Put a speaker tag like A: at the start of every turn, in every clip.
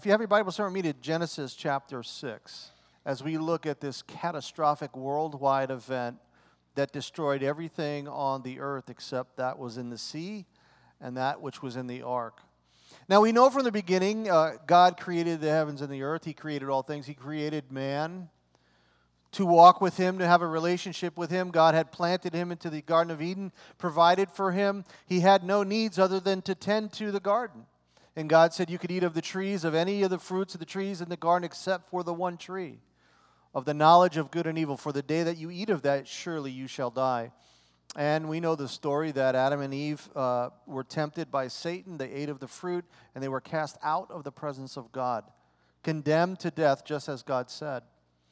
A: If you have your Bible, turn with me to Genesis chapter 6, as we look at this catastrophic worldwide event that destroyed everything on the earth except that was in the sea and that which was in the ark. Now, we know from the beginning, God created the heavens and the earth. He created all things. He created man to walk with him, to have a relationship with him. God had planted him into the Garden of Eden, provided for him. He had no needs other than to tend to the garden. And God said you could eat of the trees, of any of the fruits of the trees in the garden except for the one tree of the knowledge of good and evil. For the day that you eat of that, surely you shall die. And we know the story that Adam and Eve were tempted by Satan. They ate of the fruit, and they were cast out of the presence of God, condemned to death, just as God said.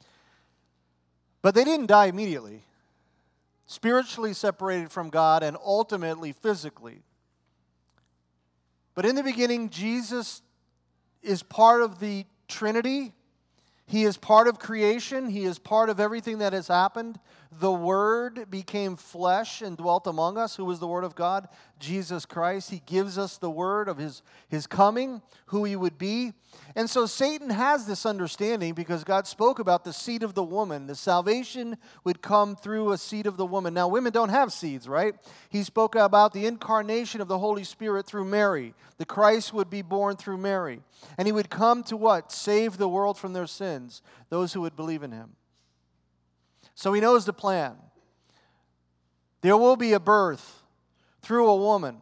A: But they didn't die immediately. Spiritually separated from God and ultimately physically. But in the beginning, Jesus is part of the Trinity. He is part of creation. He is part of everything that has happened. The Word became flesh and dwelt among us. Who is the Word of God? Jesus Christ. He gives us the word of His coming, who He would be. And so Satan has this understanding because God spoke about the seed of the woman. The salvation would come through a seed of the woman. Now, women don't have seeds, right? He spoke about the incarnation of the Holy Spirit through Mary. The Christ would be born through Mary. And He would come to what? Save the world from their sins, those who would believe in Him. So He knows the plan. There will be a birth through a woman.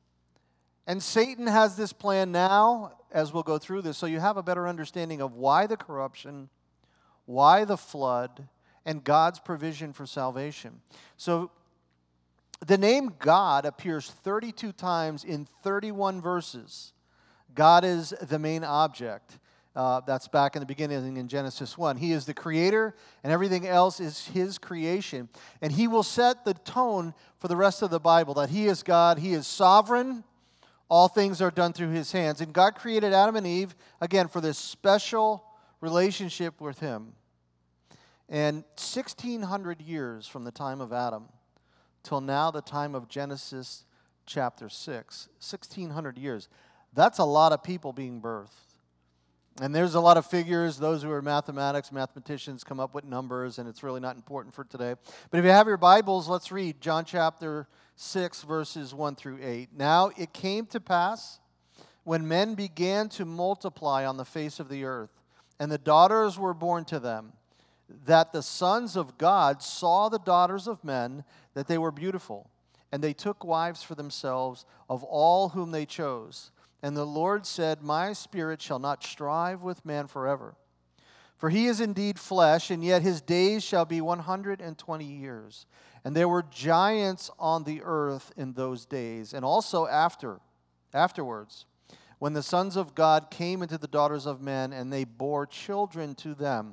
A: And Satan has this plan now, as we'll go through this, so you have a better understanding of why the corruption, why the flood, and God's provision for salvation. So the name God appears 32 times in 31 verses. God is the main object. That's back in the beginning in Genesis 1. He is the creator, and everything else is His creation. And He will set the tone for the rest of the Bible, that He is God, He is sovereign, all things are done through His hands. And God created Adam and Eve, again, for this special relationship with Him. And 1,600 years from the time of Adam till now, the time of Genesis chapter 6, 1,600 years. That's a lot of people being birthed. And there's a lot of figures. Those who are mathematicians come up with numbers, and it's really not important for today. But if you have your Bibles, let's read John chapter 6, verses 1 through 8. Now it came to pass, when men began to multiply on the face of the earth, and the daughters were born to them, that the sons of God saw the daughters of men, that they were beautiful, and they took wives for themselves of all whom they chose. And the Lord said, My spirit shall not strive with man forever. For he is indeed flesh, and yet his days shall be 120 years. And there were giants on the earth in those days, and also afterwards, when the sons of God came into the daughters of men, and they bore children to them.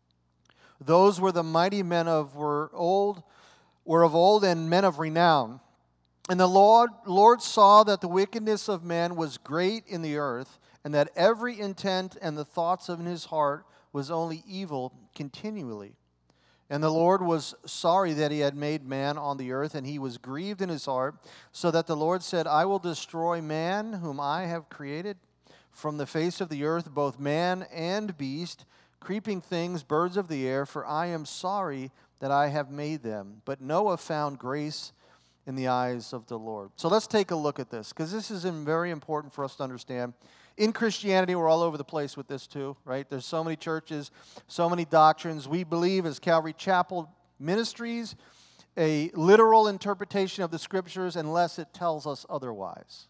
A: Those were the mighty men were of old, and men of renown. And the Lord saw that the wickedness of man was great in the earth, and that every intent and the thoughts of his heart was only evil continually. And the Lord was sorry that He had made man on the earth, and He was grieved in His heart, so that the Lord said, I will destroy man whom I have created from the face of the earth, both man and beast, creeping things, birds of the air, for I am sorry that I have made them. But Noah found grace in the eyes of the Lord. So let's take a look at this, because this is very important for us to understand. In Christianity, we're all over the place with this too, right? There's so many churches, so many doctrines. We believe as Calvary Chapel Ministries a literal interpretation of the Scriptures unless it tells us otherwise.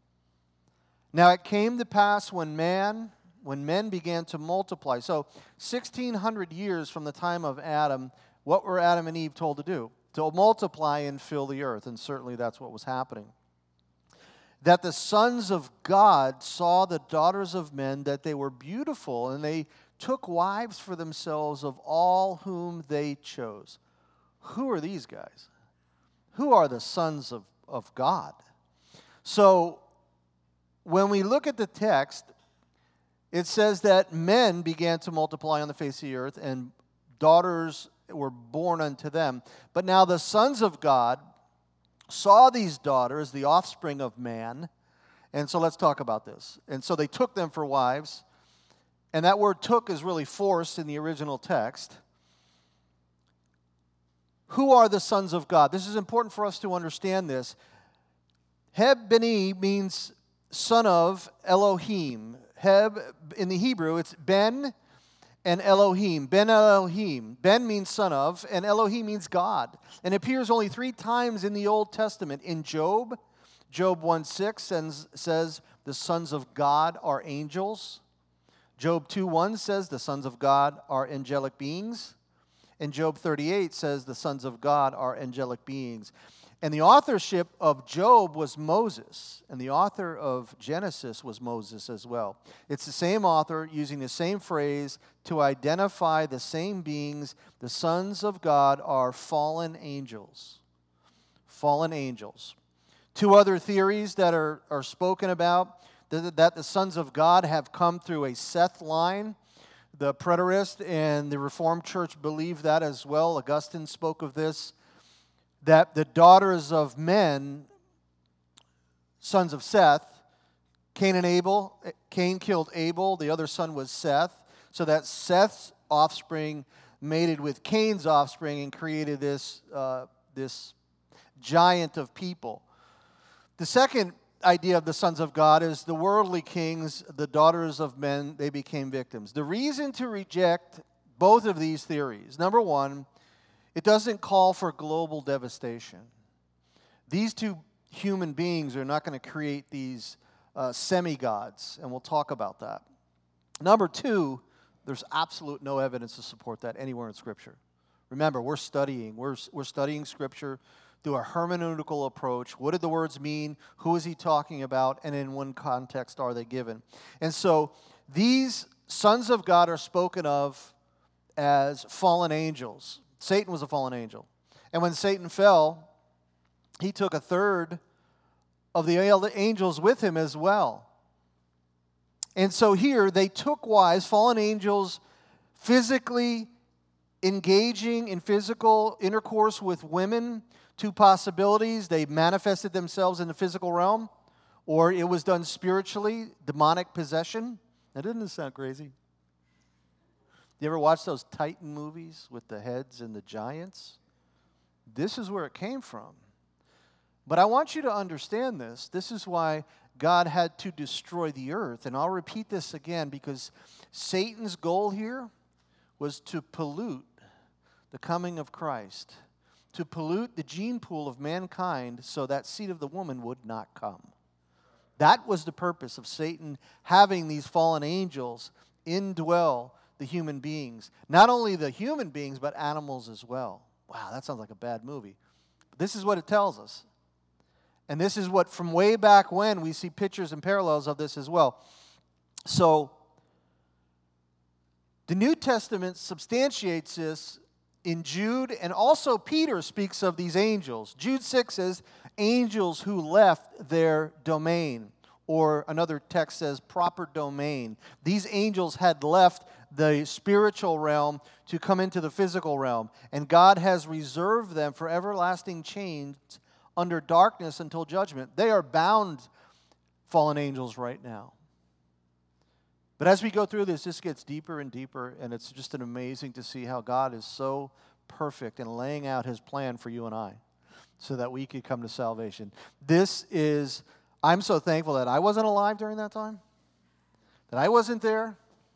A: Now it came to pass when men began to multiply. So 1,600 years from the time of Adam, what were Adam and Eve told to do? To multiply and fill the earth, and certainly that's what was happening. That the sons of God saw the daughters of men, that they were beautiful, and they took wives for themselves of all whom they chose. Who are these guys? Who are the sons of God? So, when we look at the text, it says that men began to multiply on the face of the earth, and daughters were born unto them. But now the sons of God saw these daughters, the offspring of man, and so let's talk about this. And so they took them for wives, and that word took is really forced in the original text. Who are the sons of God? This is important for us to understand this. Heb Beni means son of Elohim. Heb, in the Hebrew, it's Ben and Elohim. Ben Elohim. Ben means son of, and Elohim means God. And it appears only 3 times in the Old Testament. In Job, Job 1:6 says, the sons of God are angels. Job 2:1 says, the sons of God are angelic beings. And Job 38 says, the sons of God are angelic beings. And the authorship of Job was Moses, and the author of Genesis was Moses as well. It's the same author using the same phrase to identify the same beings. The sons of God are fallen angels. Fallen angels. 2 other theories that are spoken about, that the sons of God have come through a Seth line. The preterist and the Reformed Church believe that as well. Augustine spoke of this, that the daughters of men, sons of Seth, Cain and Abel, Cain killed Abel, the other son was Seth, so that Seth's offspring mated with Cain's offspring and created this giant of people. The second idea of the sons of God is the worldly kings, the daughters of men, they became victims. The reason to reject both of these theories, number one, it doesn't call for global devastation. These 2 human beings are not going to create these semi-gods, and we'll talk about that. Number 2, there's absolute no evidence to support that anywhere in Scripture. Remember, we're studying Scripture through a hermeneutical approach. What did the words mean? Who is he talking about? And in what context are they given? And so these sons of God are spoken of as fallen angels. Satan was a fallen angel. And when Satan fell, he took 1/3 of the angels with him as well. And so here they took wives, fallen angels, physically engaging in physical intercourse with women. 2 possibilities. They manifested themselves in the physical realm, or it was done spiritually, demonic possession. Now, doesn't this sound crazy? You ever watch those Titan movies with the heads and the giants? This is where it came from. But I want you to understand this. This is why God had to destroy the earth. And I'll repeat this again because Satan's goal here was to pollute the coming of Christ, to pollute the gene pool of mankind so that seed of the woman would not come. That was the purpose of Satan having these fallen angels indwell the human beings. Not only the human beings, but animals as well. Wow, that sounds like a bad movie. But this is what it tells us. And this is what, from way back when, we see pictures and parallels of this as well. So, the New Testament substantiates this in Jude, and also Peter speaks of these angels. Jude 6 says, angels who left their domain. Or another text says, proper domain. These angels had left the spiritual realm to come into the physical realm. And God has reserved them for everlasting chains under darkness until judgment. They are bound, fallen angels, right now. But as we go through this, this gets deeper and deeper, and it's just an amazing to see how God is so perfect in laying out His plan for you and I so that we could come to salvation. I'm so thankful that I wasn't alive during that time, that I wasn't there.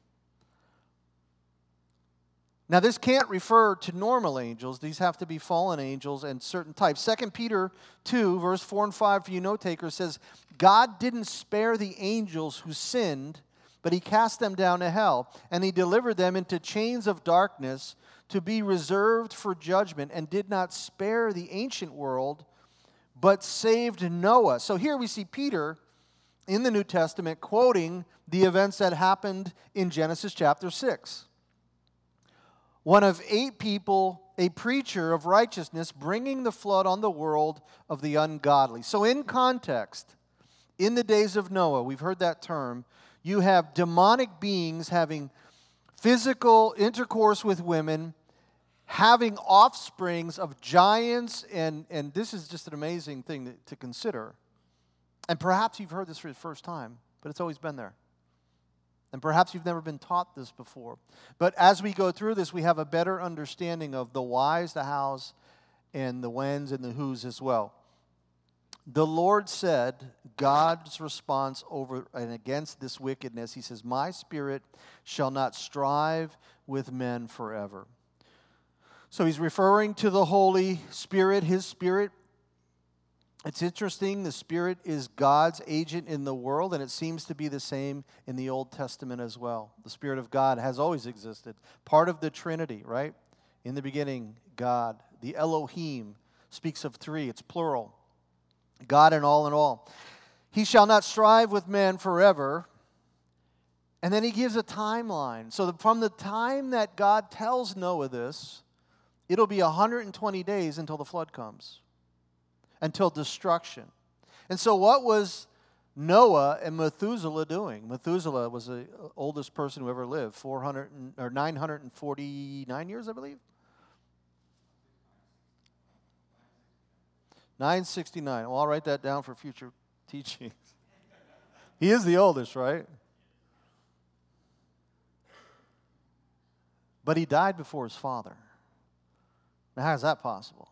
A: Now, this can't refer to normal angels. These have to be fallen angels and certain types. 2 Peter 2, verse 4 and 5, for you note takers, says, God didn't spare the angels who sinned, but He cast them down to hell, and He delivered them into chains of darkness to be reserved for judgment, and did not spare the ancient world, but saved Noah. So here we see Peter in the New Testament quoting the events that happened in Genesis chapter 6. One of 8 people, a preacher of righteousness, bringing the flood on the world of the ungodly. So in context, in the days of Noah, we've heard that term, you have demonic beings having physical intercourse with women, having offsprings of giants, and this is just an amazing thing to consider. And perhaps you've heard this for the first time, but it's always been there. And perhaps you've never been taught this before. But as we go through this, we have a better understanding of the whys, the hows, and the whens and the whos as well. The Lord said, God's response over and against this wickedness, He says, my spirit shall not strive with men forever. So He's referring to the Holy Spirit, His Spirit. It's interesting, the Spirit is God's agent in the world, and it seems to be the same in the Old Testament as well. The Spirit of God has always existed. Part of the Trinity, right? In the beginning, God. The Elohim speaks of three, it's plural. God and all in all. He shall not strive with man forever. And then He gives a timeline. So from the time that God tells Noah this, it'll be 120 days until the flood comes. Until destruction. And so what was Noah and Methuselah doing? Methuselah was the oldest person who ever lived, 949 years, I believe. 969. Well, I'll write that down for future teachings. He is the oldest, right? But he died before his father. Now, how is that possible?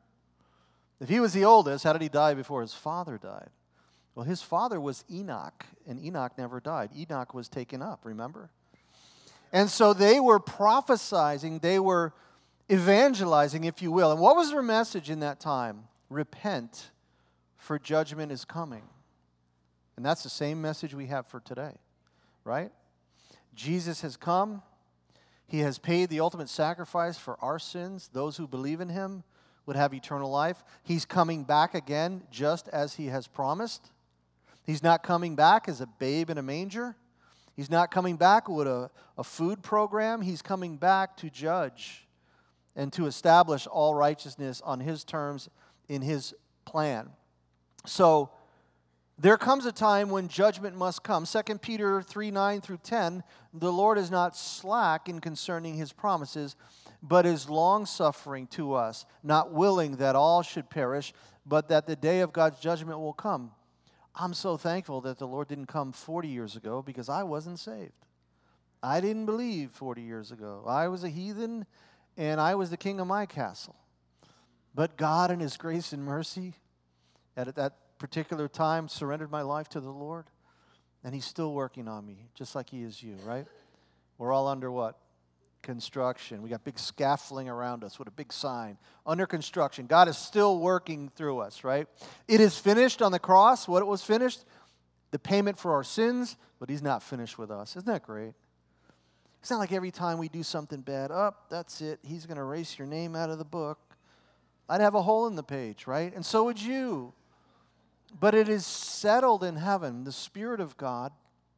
A: If he was the oldest, how did he die before his father died? Well, his father was Enoch, and Enoch never died. Enoch was taken up, remember? And so they were prophesizing, they were evangelizing, if you will. And what was their message in that time? Repent, for judgment is coming. And that's the same message we have for today, right? Jesus has come. He has paid the ultimate sacrifice for our sins. Those who believe in Him would have eternal life. He's coming back again just as He has promised. He's not coming back as a babe in a manger. He's not coming back with a food program. He's coming back to judge and to establish all righteousness on His terms in His plan. So there comes a time when judgment must come. 2 Peter 3:9 through 10, the Lord is not slack in concerning His promises, but is long-suffering to us, not willing that all should perish, but that the day of God's judgment will come. I'm so thankful that the Lord didn't come 40 years ago because I wasn't saved. I didn't believe 40 years ago. I was a heathen, and I was the king of my castle. But God in His grace and mercy, at that particular time, surrendered my life to the Lord, and He's still working on me, just like He is you, right? We're all under what? Construction. We got big scaffolding around us with a big sign. Under construction. God is still working through us, right? It is finished on the cross. What it was finished? The payment for our sins, but He's not finished with us. Isn't that great? It's not like every time we do something bad, that's it. He's going to erase your name out of the book. I'd have a hole in the page, right? And so would you. But it is settled in heaven. The Spirit of God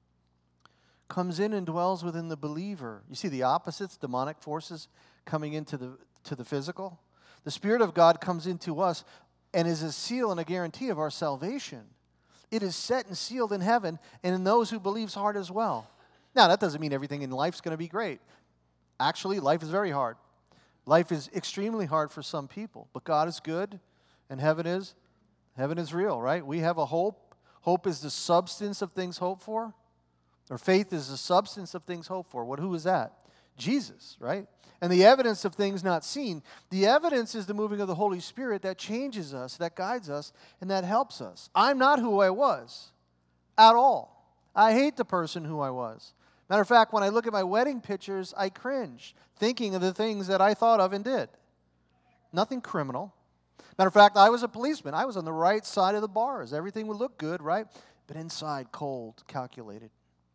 A: comes in and dwells within the believer. You see the opposites, demonic forces coming into the physical. The Spirit of God comes into us and is a seal and a guarantee of our salvation. It is set and sealed in heaven and in those who believe's heart as well. Now, that doesn't mean everything in life's going to be great. Actually, life is very hard. Life is extremely hard for some people, but God is good and heaven is real, right? We have a hope. Hope is the substance of things hoped for. Or faith is the substance of things hoped for. Who is that? Jesus, right? And the evidence of things not seen. The evidence is the moving of the Holy Spirit that changes us, that guides us, and that helps us. I'm not who I was at all. I hate the person who I was. Matter of fact, when I look at my wedding pictures, I cringe, thinking of the things that I thought of and did. Nothing criminal. Matter of fact, I was a policeman. I was on the right side of the bars. Everything would look good, right? But inside, cold, calculated.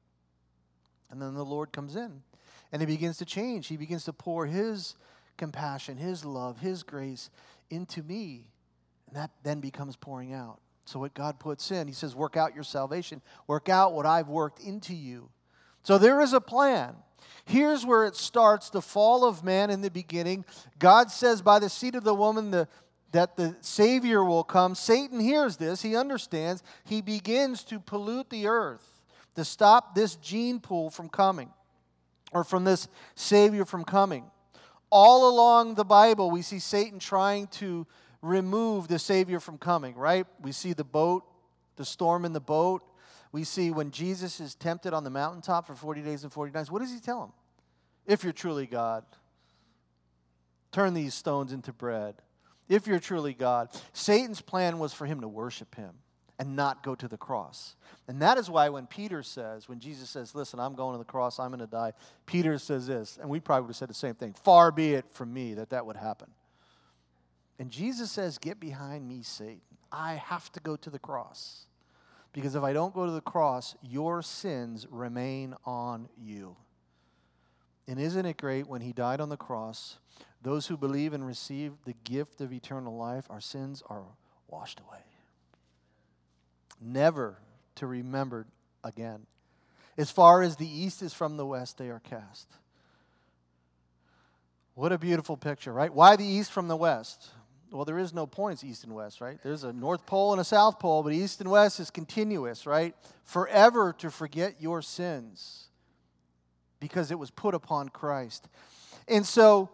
A: And then the Lord comes in, and He begins to change. He begins to pour His compassion, His love, His grace into me. And that then becomes pouring out. So what God puts in, He says, work out your salvation. Work out what I've worked into you. So there is a plan. Here's where it starts, the fall of man in the beginning. God says by the seed of the woman that the Savior will come. Satan hears this. He understands. He begins to pollute the earth to stop this gene pool from coming, or from this Savior from coming. All along the Bible, we see Satan trying to remove the Savior from coming, right? We see the boat, the storm in the boat. we see when Jesus is tempted on the mountaintop for 40 days and 40 nights, what does he tell him? If you're truly God, turn these stones into bread. If you're truly God. Satan's plan was for him to worship him and not go to the cross. And that is why when Jesus says, listen, I'm going to the cross, I'm going to die, Peter says this, and we probably would have said the same thing, far be it from me that would happen. And Jesus says, get behind me, Satan. I have to go to the cross. Because if I don't go to the cross, your sins remain on you. And isn't it great when he died on the cross, those who believe and receive the gift of eternal life, our sins are washed away. Never to remember again. As far as the east is from the west, they are cast. What a beautiful picture, right? Why the east from the west? Well, there is no points east and west, right? There's a North Pole and a South Pole, but east and west is continuous, right? Forever to forget your sins because it was put upon Christ. And so,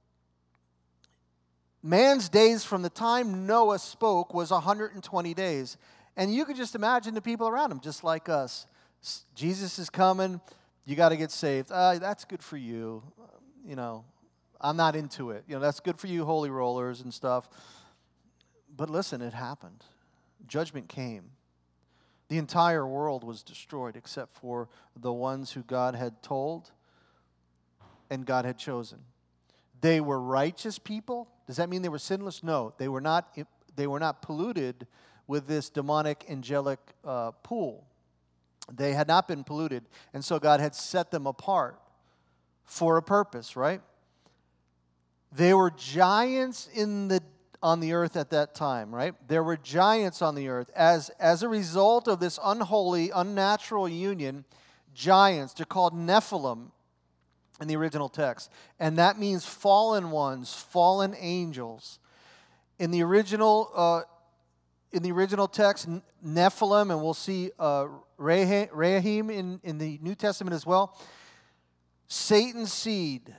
A: man's days from the time Noah spoke was 120 days. And you could just imagine the people around him, just like us. Jesus is coming. You got to get saved. That's good for you. I'm not into it. That's good for you holy rollers and stuff. But listen, it happened. Judgment came. The entire world was destroyed except for the ones who God had told and God had chosen. They were righteous people. Does that mean they were sinless? No, they were not polluted with this demonic angelic pool. They had not been polluted, and so God had set them apart for a purpose, right? They were giants on the earth at that time, right? There were giants on the earth. As a result of this unholy, unnatural union, giants, they're called Nephilim in the original text. And that means fallen ones, fallen angels. In the original text, Nephilim, and we'll see Rahim in the New Testament as well, Satan's seed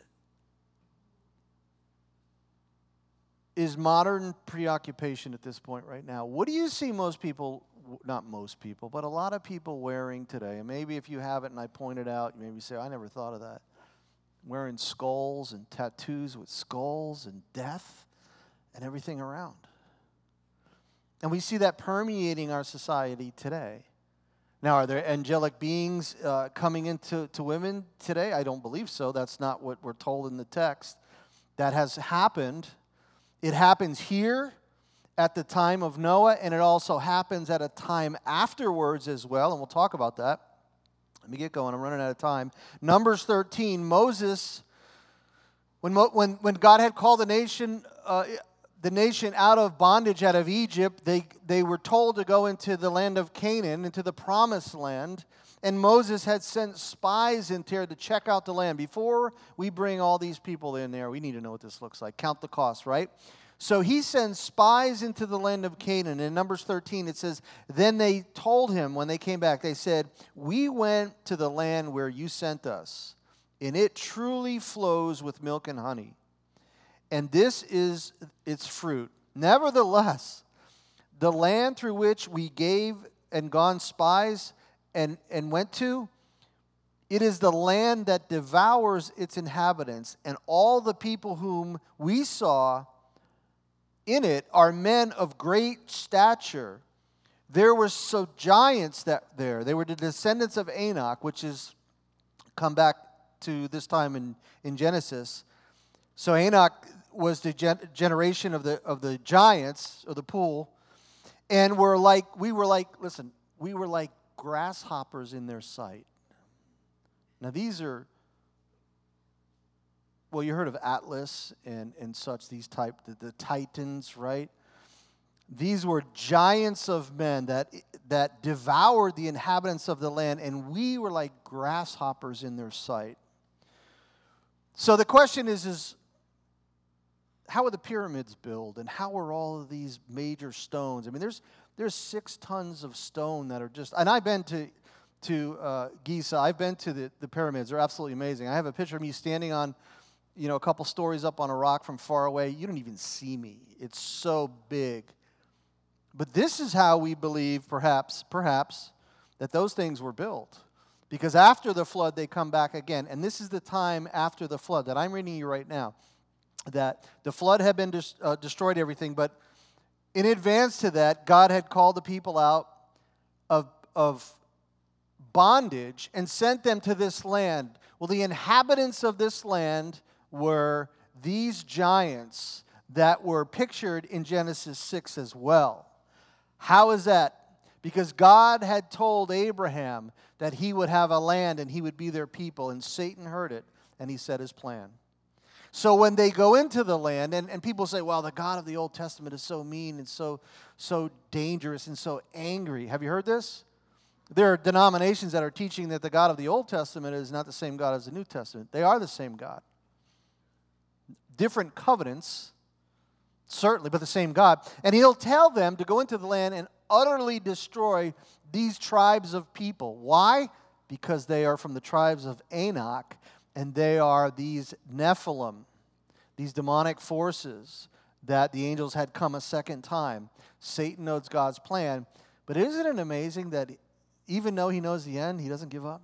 A: is modern preoccupation at this point right now. What do you see most people, not most people, but a lot of people wearing today? And maybe if you haven't and I pointed out, you maybe say, I never thought of that. Wearing skulls and tattoos with skulls and death and everything around. And we see that permeating our society today. Now, are there angelic beings coming into women today? I don't believe so. That's not what we're told in the text. That has happened. It happens here at the time of Noah, and it also happens at a time afterwards as well, and we'll talk about that. Let me get going. I'm running out of time. Numbers 13, Moses, when God had called the nation out of bondage out of Egypt, they were told to go into the land of Canaan, into the promised land. And Moses had sent spies in there to check out the land. Before we bring all these people in there, we need to know what this looks like. Count the cost, right? So he sends spies into the land of Canaan. In Numbers 13, it says, then they told him when they came back, they said, we went to the land where you sent us, and it truly flows with milk and honey. And this is its fruit. Nevertheless, the land through which we gave and gone spies and went to, it is the land that devours its inhabitants, and all the people whom we saw in it are men of great stature. There were so giants there. They were the descendants of Enoch, which is come back to this time in Genesis. So Enoch was the generation of the giants of the pool, and we were like grasshoppers in their sight. Now these are, well, you heard of Atlas and such, these type, the Titans, right? These were giants of men that devoured the inhabitants of the land, and we were like grasshoppers in their sight. So the question is how are the pyramids built, and how are all of these major stones? I mean, there's 6 tons of stone that are just, and I've been to Giza. I've been to the pyramids. They're absolutely amazing. I have a picture of me standing on, a couple stories up on a rock from far away. You don't even see me. It's so big. But this is how we believe, perhaps, that those things were built. Because after the flood, they come back again. And this is the time after the flood that I'm reading you right now. That the flood had been destroyed everything, but in advance to that, God had called the people out of bondage and sent them to this land. Well, the inhabitants of this land were these giants that were pictured in Genesis 6 as well. How is that? Because God had told Abraham that he would have a land and he would be their people, and Satan heard it, and he set his plan. So when they go into the land, and people say, well, the God of the Old Testament is so mean and so dangerous and so angry. Have you heard this? There are denominations that are teaching that the God of the Old Testament is not the same God as the New Testament. They are the same God. Different covenants, certainly, but the same God. And he'll tell them to go into the land and utterly destroy these tribes of people. Why? Because they are from the tribes of Anak, and they are these Nephilim, these demonic forces that the angels had come a second time. Satan knows God's plan, but isn't it amazing that even though he knows the end, he doesn't give up?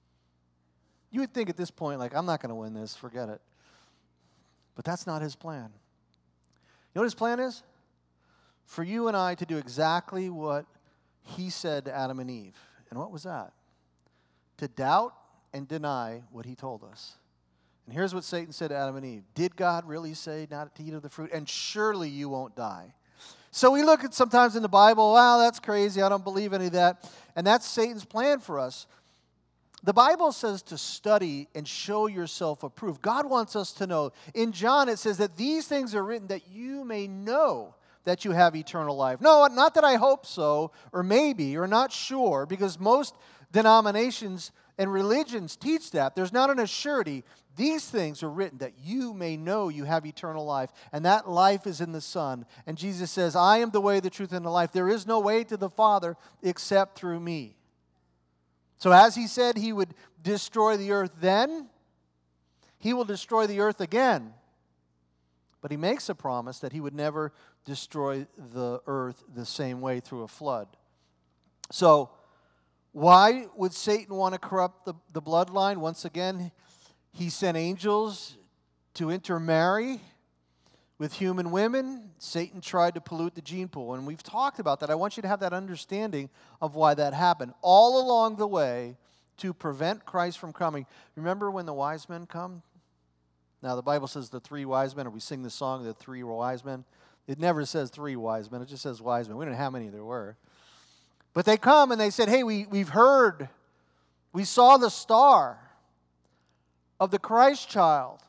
A: You would think at this point, like, I'm not going to win this, forget it. But that's not his plan. You know what his plan is? For you and I to do exactly what he said to Adam and Eve. And what was that? To doubt and deny what he told us. And here's what Satan said to Adam and Eve. Did God really say not to eat of the fruit? And surely you won't die. So we look at sometimes in the Bible, wow, that's crazy, I don't believe any of that. And that's Satan's plan for us. The Bible says to study and show yourself approved. God wants us to know. In John it says that these things are written that you may know that you have eternal life. No, not that I hope so, or maybe, or not sure, because most denominations and religions teach that. There's not an assurity. These things are written that you may know you have eternal life, and that life is in the Son. And Jesus says, I am the way, the truth, and the life. There is no way to the Father except through me. So as he said he would destroy the earth then, he will destroy the earth again. But he makes a promise that he would never destroy the earth the same way through a flood. So why would Satan want to corrupt the bloodline? Once again, he sent angels to intermarry with human women. Satan tried to pollute the gene pool, and we've talked about that. I want you to have that understanding of why that happened. All along the way, to prevent Christ from coming. Remember when the wise men come? Now, the Bible says the three wise men, or we sing the song, the three wise men. It never says three wise men. It just says wise men. We don't know how many there were. But they come and they said, hey, we've heard, we saw the star of the Christ child.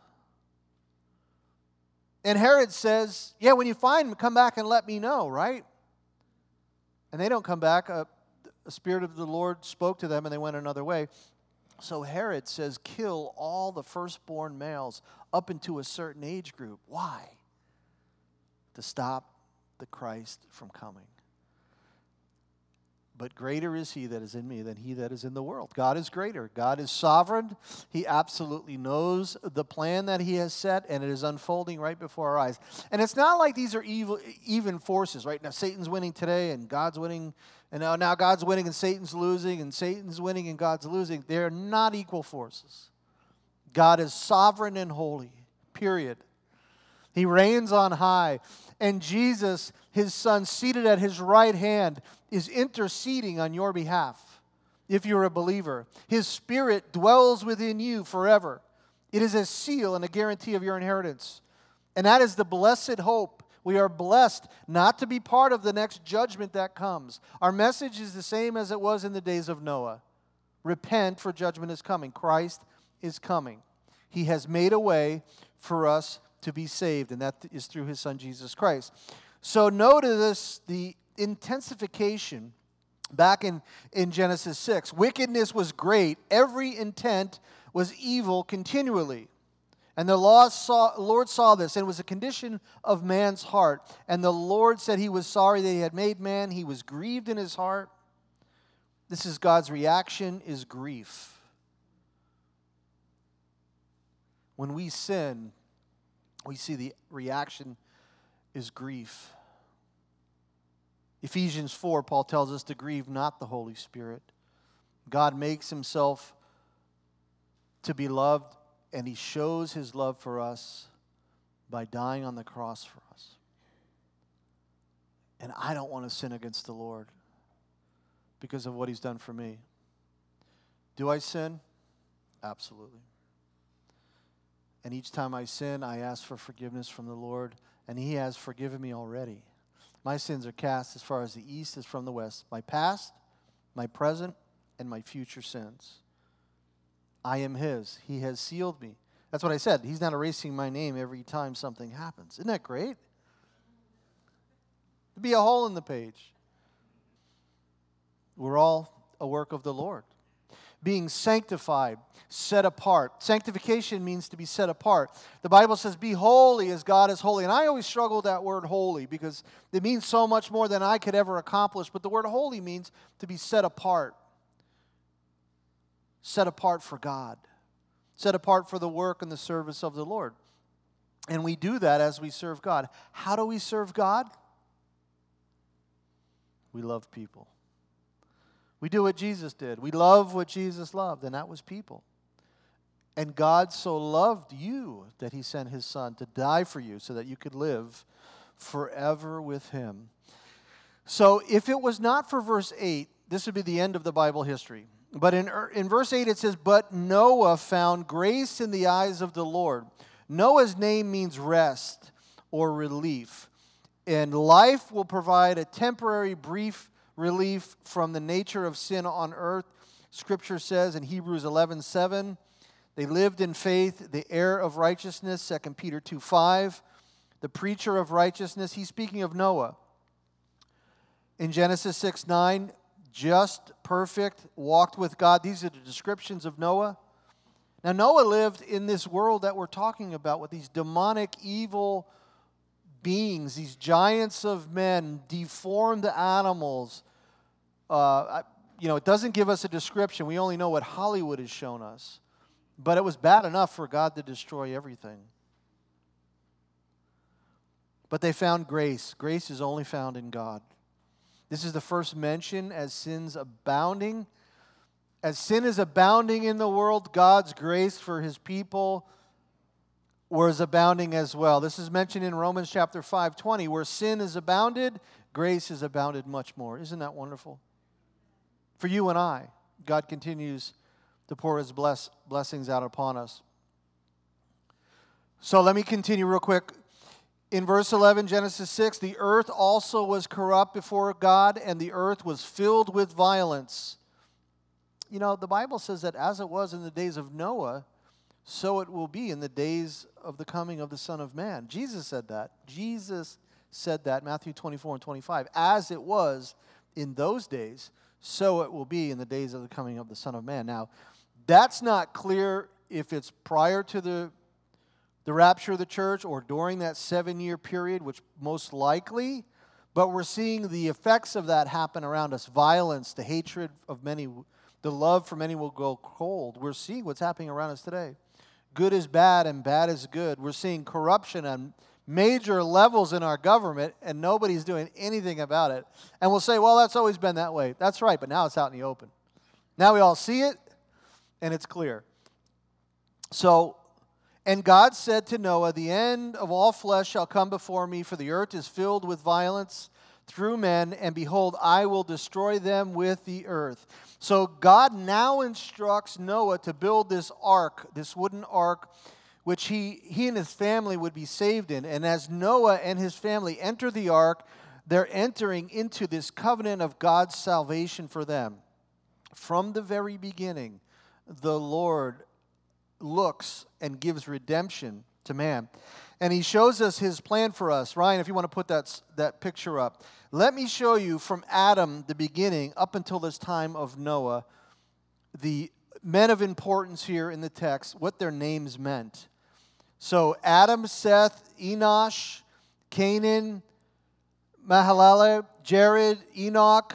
A: And Herod says, yeah, when you find him, come back and let me know, right? And they don't come back. A Spirit of the Lord spoke to them and they went another way. So Herod says, kill all the firstborn males up into a certain age group. Why? To stop the Christ from coming. But greater is he that is in me than he that is in the world. God is greater. God is sovereign. He absolutely knows the plan that he has set, and it is unfolding right before our eyes. And it's not like these are even forces, right? Now Satan's winning today, and God's winning, and now God's winning and Satan's losing, and Satan's winning and God's losing. They're not equal forces. God is sovereign and holy, period. He reigns on high. And Jesus, his Son, seated at his right hand, is interceding on your behalf if you're a believer. His Spirit dwells within you forever. It is a seal and a guarantee of your inheritance. And that is the blessed hope. We are blessed not to be part of the next judgment that comes. Our message is the same as it was in the days of Noah. Repent, for judgment is coming. Christ is coming. He has made a way for us to be saved, and that is through his Son, Jesus Christ. So notice the intensification back in Genesis 6. Wickedness was great. Every intent was evil continually. And the Lord saw this, and it was a condition of man's heart. And the Lord said he was sorry that he had made man. He was grieved in his heart. This is God's reaction, is grief. When we sin, we see the reaction is grief. Ephesians 4, Paul tells us to grieve not the Holy Spirit, God makes himself to be loved, and he shows his love for us by dying on the cross for us. And I don't want to sin against the Lord because of what he's done for me. Do I sin? Absolutely. And each time I sin, I ask for forgiveness from the Lord, and he has forgiven me already. My sins are cast as far as the east is from the west. My past, my present, and my future sins. I am his. He has sealed me. That's what I said. He's not erasing my name every time something happens. Isn't that great? There'd be a hole in the page. We're all a work of the Lord. Being sanctified, set apart. Sanctification means to be set apart. The Bible says, be holy as God is holy. And I always struggle with that word holy because it means so much more than I could ever accomplish. But the word holy means to be set apart. Set apart for God. Set apart for the work and the service of the Lord. And we do that as we serve God. How do we serve God? We love people. We do what Jesus did. We love what Jesus loved, and that was people. And God so loved you that he sent his Son to die for you so that you could live forever with him. So if it was not for verse 8, this would be the end of the Bible history. But in verse 8 it says, but Noah found grace in the eyes of the Lord. Noah's name means rest or relief. And life will provide a temporary, brief relief from the nature of sin on earth. Scripture says in Hebrews 11:7, they lived in faith, the heir of righteousness, 2 Peter 2:5, the preacher of righteousness. He's speaking of Noah. In Genesis 6:9, just, perfect, walked with God. These are the descriptions of Noah. Now, Noah lived in this world that we're talking about with these demonic, evil beings, these giants of men, deformed animals. It doesn't give us a description. We only know what Hollywood has shown us. But it was bad enough for God to destroy everything. But they found grace. Grace is only found in God. This is the first mention as sin's abounding. As sin is abounding in the world, God's grace for his people was abounding as well. This is mentioned in Romans chapter 5:20, where sin is abounded, grace is abounded much more. Isn't that wonderful? For you and I, God continues to pour his blessings out upon us. So let me continue real quick. In verse 11, Genesis 6, the earth also was corrupt before God, and the earth was filled with violence. You know, the Bible says that as it was in the days of Noah, so it will be in the days of the coming of the Son of Man. Jesus said that. Jesus said that, Matthew 24:25. As it was in those days, so it will be in the days of the coming of the Son of Man. Now, that's not clear if it's prior to the rapture of the church or during that 7-year period, which most likely, but we're seeing the effects of that happen around us. Violence, the hatred of many, the love for many will go cold. We're seeing what's happening around us today. Good is bad and bad is good. We're seeing corruption on major levels in our government, and nobody's doing anything about it. And we'll say, well, that's always been that way. That's right, but now it's out in the open. Now we all see it, and it's clear. So, and God said to Noah, the end of all flesh shall come before me, for the earth is filled with violence through men, and behold, I will destroy them with the earth. So God now instructs Noah to build this ark, this wooden ark, which he and his family would be saved in. And as Noah and his family enter the ark, they're entering into this covenant of God's salvation for them. From the very beginning, the Lord looks and gives redemption to man. And he shows us his plan for us. Ryan, if you want to put that picture up. Let me show you from Adam, the beginning, up until this time of Noah, the men of importance here in the text, what their names meant. So Adam, Seth, Enosh, Canaan, Mahalalel, Jared, Enoch,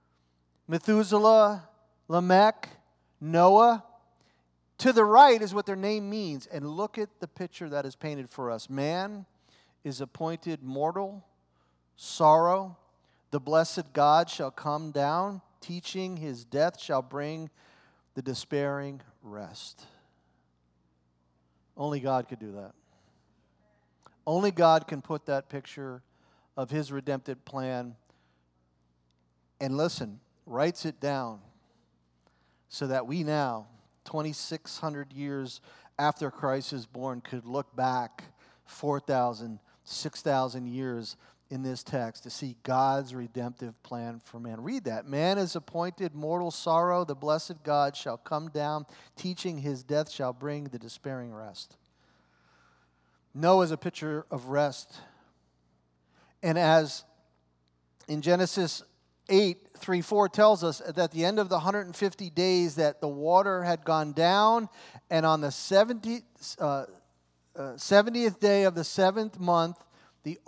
A: Methuselah, Lamech, Noah. To the right is what their name means. And look at the picture that is painted for us. Man is appointed mortal, sorrow. The blessed God shall come down. teaching his death shall bring the despairing rest. Only God could do that. Only God can put that picture of his redemptive plan, and listen, writes it down so that we now, 2,600 years after Christ is born, could look back 4,000, 6,000 years in this text to see God's redemptive plan for man. Read that. Man is appointed mortal sorrow. The blessed God shall come down. Teaching his death shall bring the despairing rest. Noah is a picture of rest. And as in Genesis 8:3-4 tells us that at the end of the 150 days that the water had gone down, and on the 70th day of the 7th month, the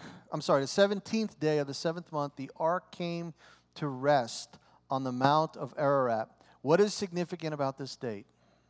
A: 17th day of the 7th month, the ark came to rest on the Mount of Ararat. What is significant about this date?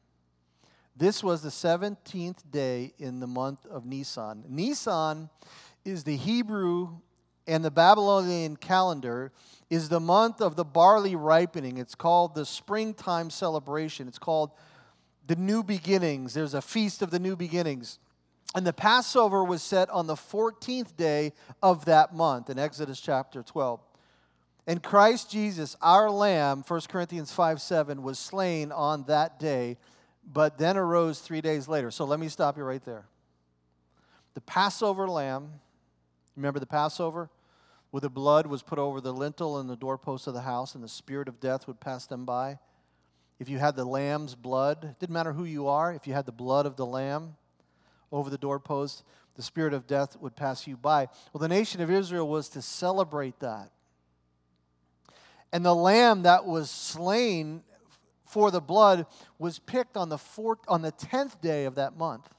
A: This was the 17th day in the month of Nisan. Nisan is the Hebrew and the Babylonian calendar, is the month of the barley ripening. It's called the springtime celebration. It's called the New Beginnings. There's a feast of the New Beginnings. And the Passover was set on the 14th day of that month in Exodus chapter 12. And Christ Jesus, our Lamb, 1 Corinthians 5:7, was slain on that day, but then arose 3 days later. So let me stop you right there. The Passover lamb, remember the Passover? Where the blood was put over the lintel and the doorpost of the house, and the spirit of death would pass them by. If you had the lamb's blood, it didn't matter who you are, if you had the blood of the lamb over the doorpost, the spirit of death would pass you by. Well, the nation of Israel was to celebrate that. And the lamb that was slain for the blood was picked on the 10th day of that month.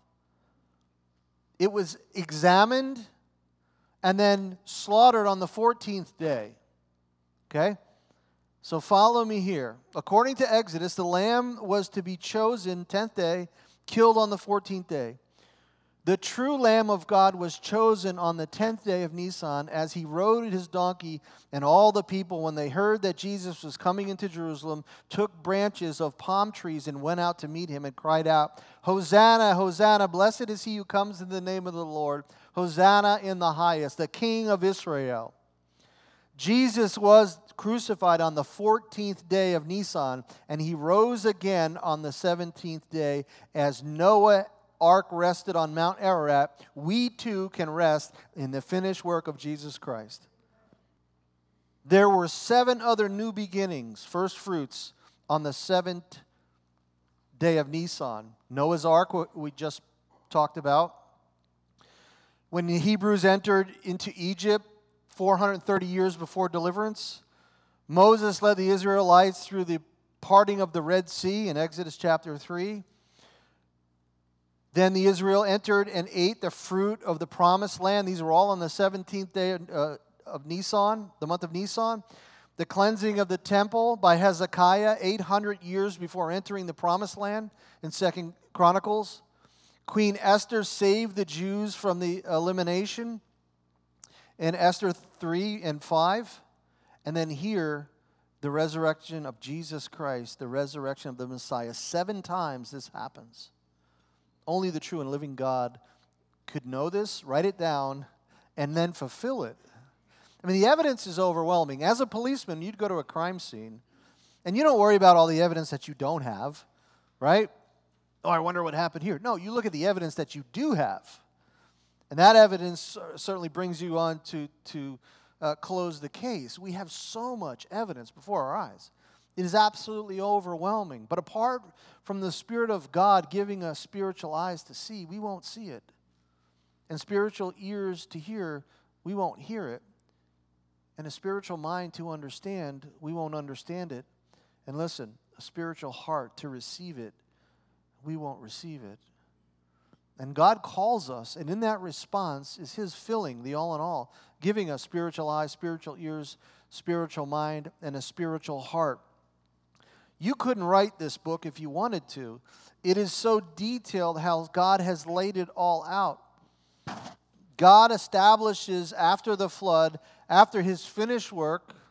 A: It was examined and then slaughtered on the 14th day. Okay? So follow me here. According to Exodus, the lamb was to be chosen 10th day, killed on the 14th day. The true Lamb of God was chosen on the 10th day of Nisan as he rode his donkey, and all the people, when they heard that Jesus was coming into Jerusalem, took branches of palm trees and went out to meet him and cried out, "Hosanna, Hosanna, blessed is he who comes in the name of the Lord. Hosanna in the highest, the King of Israel." Jesus was crucified on the 14th day of Nisan, and he rose again on the 17th day. As Noah's ark rested on Mount Ararat, we too can rest in the finished work of Jesus Christ. There were 7 other new beginnings, first fruits, on the 7th day of Nisan. Noah's ark, what we just talked about. When the Hebrews entered into Egypt 430 years before deliverance, Moses led the Israelites through the parting of the Red Sea in Exodus chapter 3. Then the Israel entered and ate the fruit of the promised land. These were all on the 17th day of Nisan, the month of Nisan. The cleansing of the temple by Hezekiah 800 years before entering the promised land in 2 Chronicles. Queen Esther saved the Jews from the elimination in Esther 3 and 5. And then here, the resurrection of Jesus Christ, the resurrection of the Messiah. 7 times this happens. Only the true and living God could know this, write it down, and then fulfill it. I mean, the evidence is overwhelming. As a policeman, you'd go to a crime scene, and you don't worry about all the evidence that you don't have, right? Oh, I wonder what happened here. No, you look at the evidence that you do have. And that evidence certainly brings you on to close the case. We have so much evidence before our eyes. It is absolutely overwhelming. But apart from the Spirit of God giving us spiritual eyes to see, we won't see it. And spiritual ears to hear, we won't hear it. And a spiritual mind to understand, we won't understand it. And listen, a spiritual heart to receive it, we won't receive it. And God calls us, and in that response is His filling, the all in all, giving us spiritual eyes, spiritual ears, spiritual mind, and a spiritual heart. You couldn't write this book if you wanted to. It is so detailed how God has laid it all out. God establishes after the flood, after His finished work,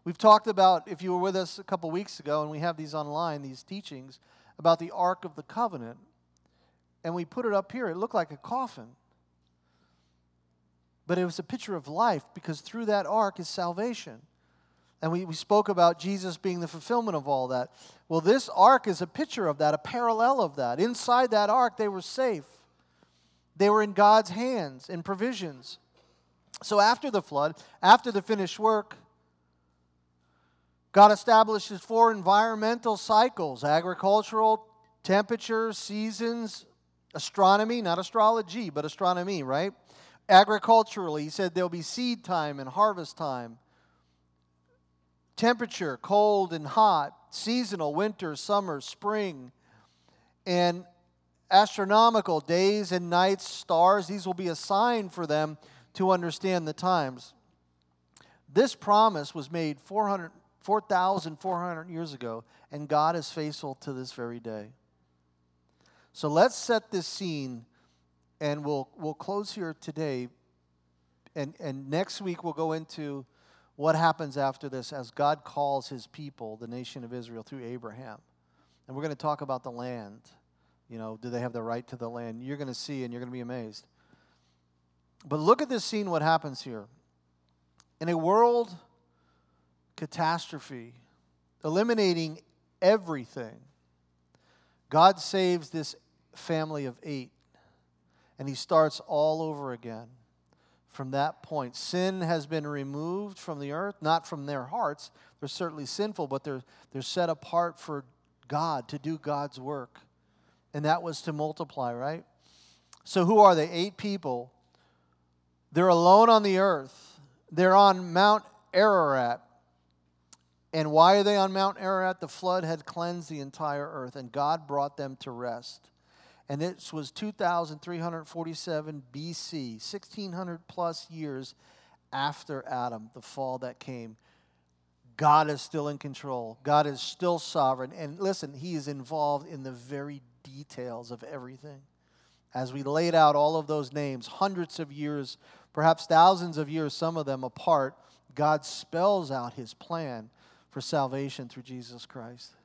A: We've talked about, if you were with us a couple weeks ago, and we have these online, these teachings, about the Ark of the Covenant. And we put it up here. It looked like a coffin. But it was a picture of life, because through that ark is salvation. And we spoke about Jesus being the fulfillment of all that. Well, this ark is a picture of that, a parallel of that. Inside that ark, they were safe. They were in God's hands, in provisions. So after the flood, after the finished work, God establishes 4 environmental cycles: agricultural, temperature, seasons, astronomy, not astrology, but astronomy, right? Agriculturally, he said there'll be seed time and harvest time. Temperature, cold and hot. Seasonal, winter, summer, spring. And astronomical, days and nights, stars. These will be a sign for them to understand the times. This promise was made 4,400 years ago, and God is faithful to this very day. So let's set this scene, and we'll close here today. And next week we'll go into what happens after this as God calls his people, the nation of Israel, through Abraham. And we're going to talk about the land. You know, do they have the right to the land? You're going to see, and you're going to be amazed. But look at this scene, what happens here. In a world catastrophe, eliminating everything, God saves this family of 8. And he starts all over again. From that point, sin has been removed from the earth, not from their hearts. They're certainly sinful, but they're set apart for God, to do God's work. And that was to multiply, right? So who are they? 8 people. They're alone on the earth. They're on Mount Ararat. And why are they on Mount Ararat? The flood had cleansed the entire earth, and God brought them to rest. And this was 2,347 BC, 1,600 plus years after Adam, the fall that came. God is still in control. God is still sovereign. And listen, he is involved in the very details of everything. As we laid out all of those names, hundreds of years, perhaps thousands of years, some of them apart, God spells out his plan for salvation through Jesus Christ.